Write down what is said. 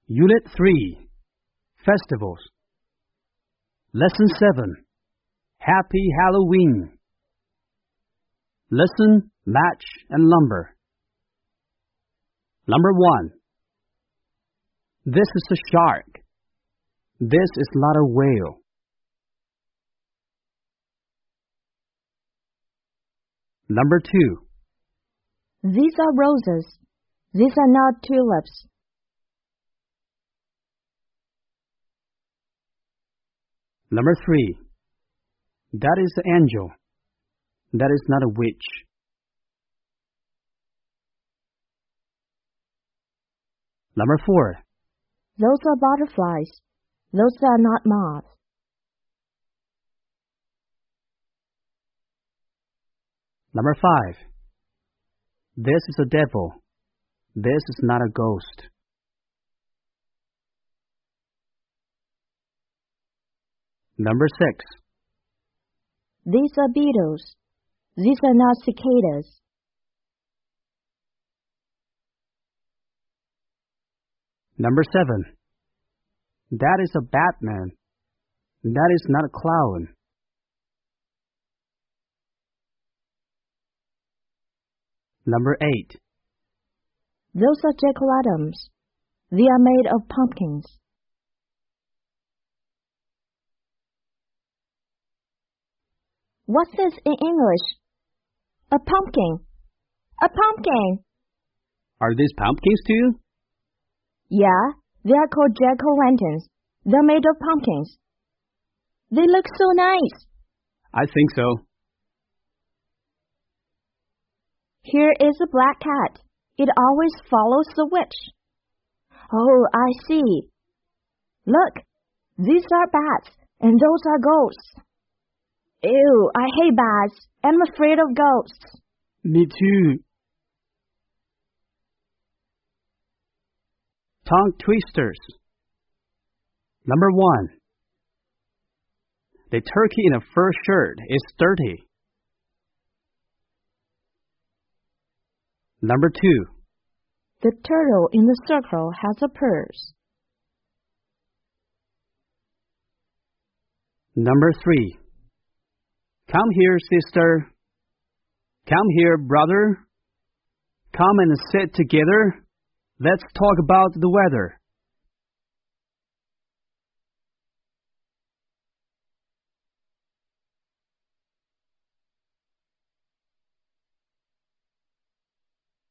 Unit 3, Festivals. Lesson 7, Happy Halloween. Listen, match, and number. Number 1. This is a shark. This is not a whale. Number 2. These are roses. These are not tulips. Number 3. That is the angel. That is not a witch. Number 4. Those are butterflies. Those are not moths. Number 5. This is a devil. This is not a ghost. Number 6. These are beetles. These are not cicadas. Number 7. That is a Batman. That is not a clown. Number 8. Those are jack-o'-lanterns. They are made of pumpkins. What's this in English? A pumpkin. A pumpkin. Are these pumpkins too? Yeah, they are called jack-o'-lanterns. They're made of pumpkins. They look so nice. I think so. Here is a black cat. It always follows the witch. Oh, I see. Look, these are bats, and those are ghosts. Ew, I hate bats. I'm afraid of ghosts. Me too. Tongue twisters. Number 1. The turkey in a fur shirt is dirty. Number 2. The turtle in the circle has a purse. Number 3. Come here, sister. Come here, brother. Come and sit together. Let's talk about the weather.